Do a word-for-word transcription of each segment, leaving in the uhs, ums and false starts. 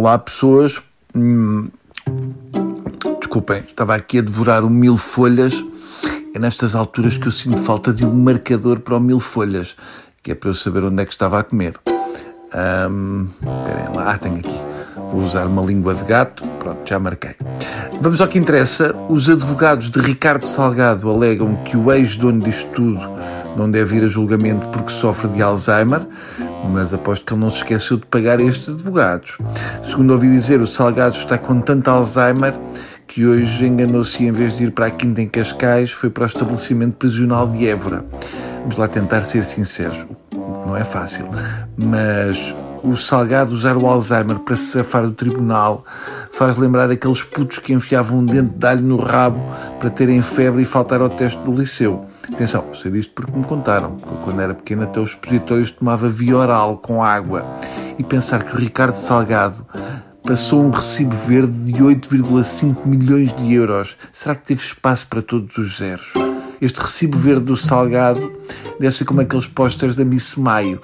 Olá, pessoas. Hum, desculpem, estava aqui a devorar o Mil Folhas. É nestas alturas que eu sinto falta de um marcador para o Mil Folhas, que é para eu saber onde é que estava a comer. Hum, esperem lá, ah, tenho aqui. Vou usar uma língua de gato. Pronto, já marquei. Vamos ao que interessa. Os advogados de Ricardo Salgado alegam que o ex-dono disto tudo não deve ir a julgamento porque sofre de Alzheimer, mas aposto que ele não se esqueceu de pagar estes advogados. Segundo ouvi dizer, o Salgado está com tanto Alzheimer que hoje enganou-se e, em vez de ir para a Quinta em Cascais, foi para o estabelecimento prisional de Évora. Vamos lá tentar ser sinceros, o que não é fácil, mas o Salgado usar o Alzheimer para se safar do tribunal faz lembrar aqueles putos que enfiavam um dente de alho no rabo para terem febre e faltar ao teste do liceu. Atenção, sei disto porque me contaram, porque quando era pequeno até os expositórios tomava via oral com água. E pensar que o Ricardo Salgado passou um recibo verde de oito vírgula cinco milhões de euros. Será que teve espaço para todos os zeros? Este recibo verde do Salgado deve ser como aqueles pósteres da Miss Maio.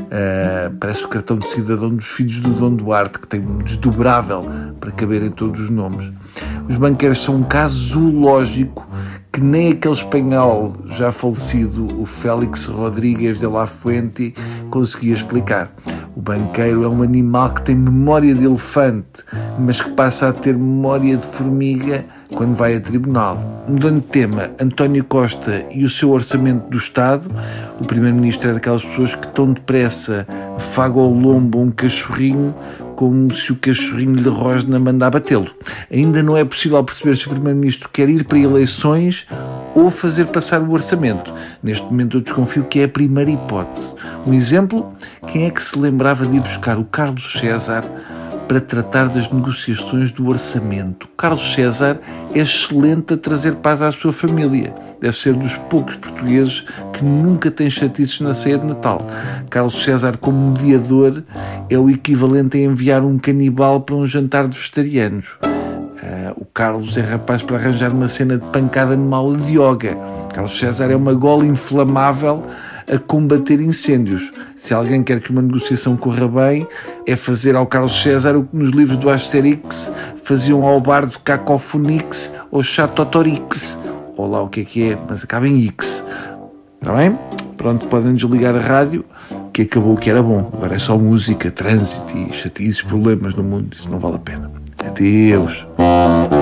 Uh, parece o cartão de cidadão dos filhos do Dom Duarte, que tem um desdobrável para caber em todos os nomes. Os banqueiros são um caso zoológico que nem aquele espanhol já falecido, o Félix Rodríguez de la Fuente, conseguia explicar. O banqueiro é um animal que tem memória de elefante, mas que passa a ter memória de formiga quando vai a tribunal. Mudando de tema, António Costa e o seu orçamento do Estado. O primeiro-ministro é daquelas pessoas que tão depressa afaga ao lombo um cachorrinho como se o cachorrinho lhe rosna mandar batê-lo. Ainda não é possível perceber se o primeiro-ministro quer ir para eleições ou fazer passar o orçamento. Neste momento eu desconfio que é a primeira hipótese. Um exemplo, quem é que se lembrava de ir buscar o Carlos César para tratar das negociações do orçamento? Carlos César é excelente a trazer paz à sua família. Deve ser dos poucos portugueses que nunca tem chatices na ceia de Natal. Carlos César, como mediador, é o equivalente a enviar um canibal para um jantar de vegetarianos. Uh, o Carlos é rapaz para arranjar uma cena de pancada numa aula de yoga. Carlos César é uma gola inflamável a combater incêndios. Se alguém quer que uma negociação corra bem, é fazer ao Carlos César o que nos livros do Asterix faziam ao bardo Cacofonix ou Chatotorix. Ou lá o que é que é, mas acaba em X. Está bem? Pronto, podem desligar a rádio, que acabou o que era bom. Agora é só música, trânsito e chatices, problemas no mundo. Isso não vale a pena. Adeus.